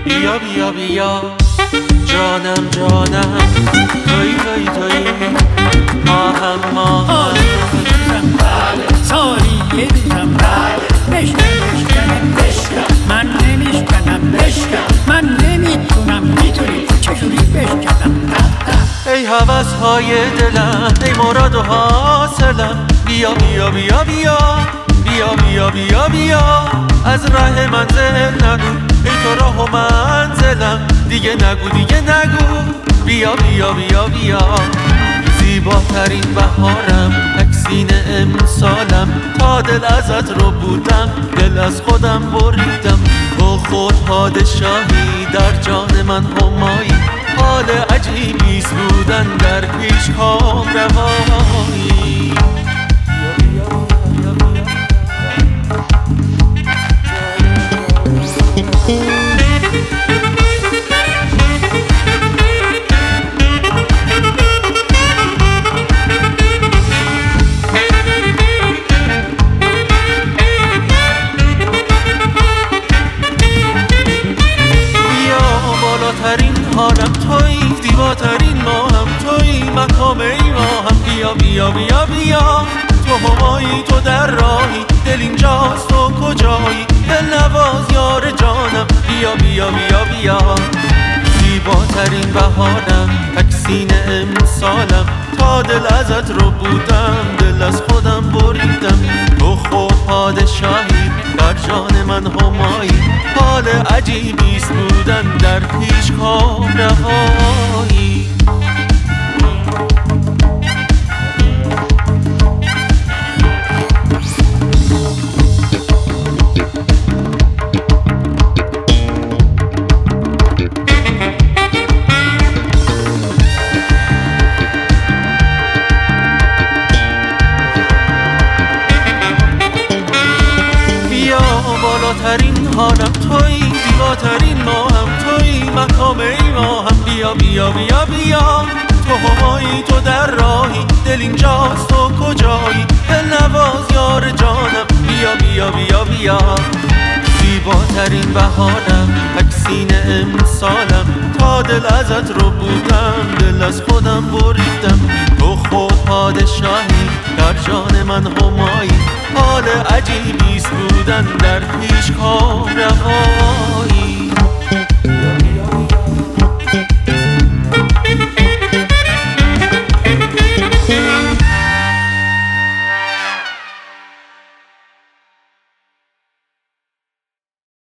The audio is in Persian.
بیا بیا بیا جانم جانم، توی توی توی ماهم ماهم. سالی یه دوزم بشکن من نمیشکنم من نمیتونم میتونی چجوری بشکنم. ای هوس های دلم، ای مراد و حاصلم، بیا بیا بیا بیا بیا بیا بیا بیا از ره منزل نرو، ای تو راه و منزلم، دیگه نگو دیگه نگو، بیا بیا بیا بیا. زیباترین بهارم، تکسین امسالم، تا دل ازت رو بودم دل از خودم بریدم. تو خود پادشاهی در جان من همایی، حال عجیبیست بودن در پیش کام روایی. بالاترین حالم تویی، زیباترین ماهم تویی، مقام ایماهم، بیا بیا بیا بیا. تو همایی تو در راهی، دل اینجاست تو کجایی، دل نواز یار جانم، بیا بیا بیا بیا. زیباترین بهارم، تکسین امسالم، تا دل ازت رو بودم دل از خودم بریدم. تو خود پادشاهی در جان من همایی، حال عجیبیست بودن در پیش کام روایی. بالاترین حالم تویی، زیباترین ماهم تویی، مقام ایماهم، بیا بیا بیا بیا. تو همایی تو در راهی، دل اینجاست تو کجایی، دل نواز یار جانم، بیا بیا بیا بیا. زیباترین بهارم، تکسین امسالم، تا دل ازت رو بودم دل از خودم بریدم. تو خود پادشاهی در جان من همایی، حال عجیبیست بودن در پیش کام